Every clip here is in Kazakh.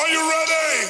Are you ready?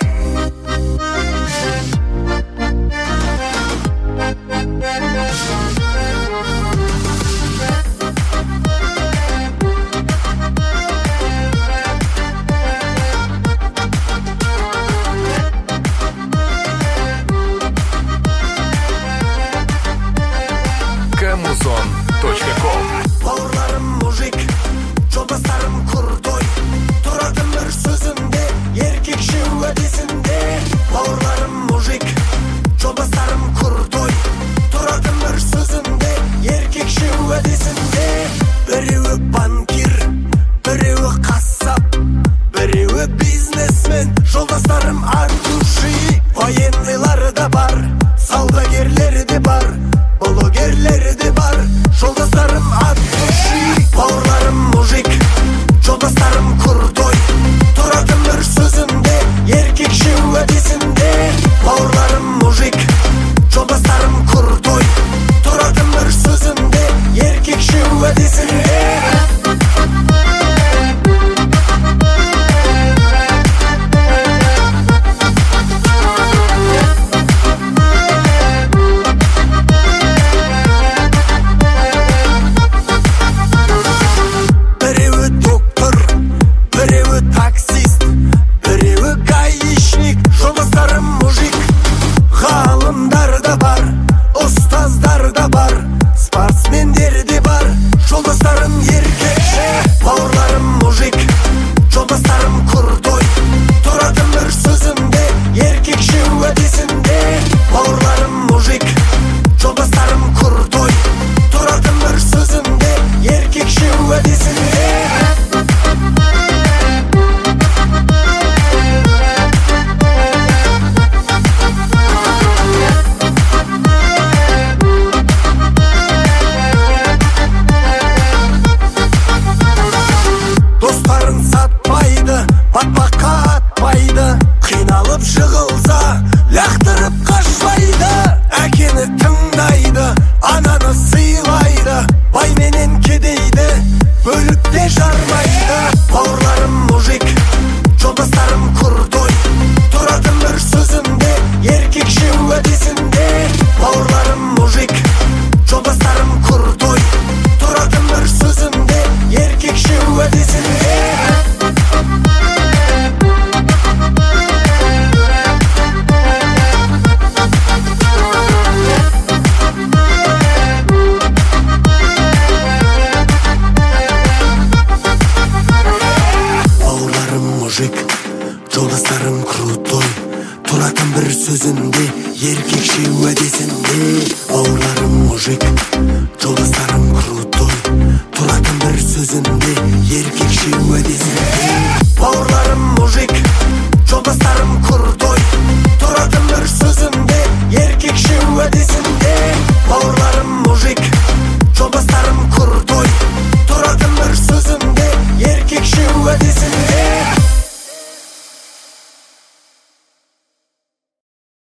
Камузон.ком. Бауырларым мужик, жолдастарым курдой, тұрадым бір сөзінде, еркекше уәдесінде. Бауырларым мужик, жолдастарым курдой, тұрадым бір сөзінде, еркекше уәдесінде. Біреуі банкир, біреуі қассап, біреуі бизнесмен. Жолдастарым артуши, военныйлары да бар, саудагерлері де бар, блогерлері де бар. Жолдастарым артуши, бауырларым мужик, жолдастарым курдой, тұрадым бір сөзінде, еркекше уәдесінде. Бауырларым мужик, жолдастарым курдой, тұрадым бір сөзінде, еркекше уәдесінде. Батпаққа атпайды, қиналып жығылса, лақтырып қашпайды. Әкені тыңдайды, ананы сыйлайды, бай менен кедейді бөліп те жармайды. Бауырларым мужик, жолдастарым курдой, тұрадым бір сөзінде, еркекше уәдесінде. Бауырларым мужик, жолдастарым курдой, тұрадым бір сөзінде, еркекше уәдесінде. Жолдастарым крутой, тұратым бір сөзінде, еркекше уәдесінде. Бауырларым мужик,